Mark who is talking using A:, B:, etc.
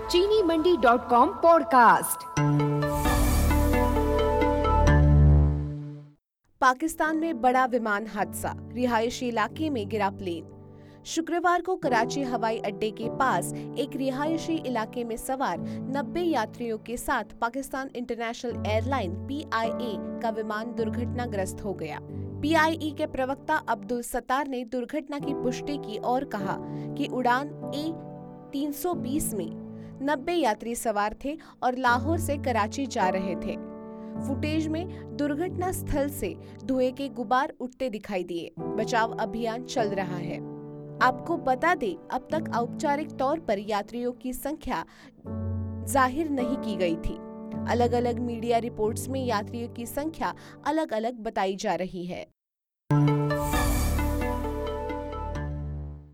A: चीनीमंडी.com podcast.
B: Pakistan में बड़ा विमान हादसा, रिहायशी इलाके में गिरा प्लेन। शुक्रवार को कराची हवाई अड्डे के पास एक रिहायशी इलाके में सवार 90 यात्रियों के साथ पाकिस्तान इंटरनेशनल एयरलाइन PIA का विमान दुर्घटनाग्रस्त हो गया। PIA के प्रवक्ता अब्दुल सत्तार ने दुर्घटना की पुष्टि की और कहा कि उड़ान A320 में 90 यात्री सवार थे और लाहौर से कराची जा रहे थे। फुटेज में दुर्घटना स्थल से धुएं के गुबार उठते दिखाई दिए। बचाव अभियान चल रहा है। आपको बता दें, अब तक औपचारिक तौर पर यात्रियों की संख्या जाहिर नहीं की गई थी। अलग अलग मीडिया रिपोर्ट्स में यात्रियों की संख्या अलग अलग बताई जा रही है।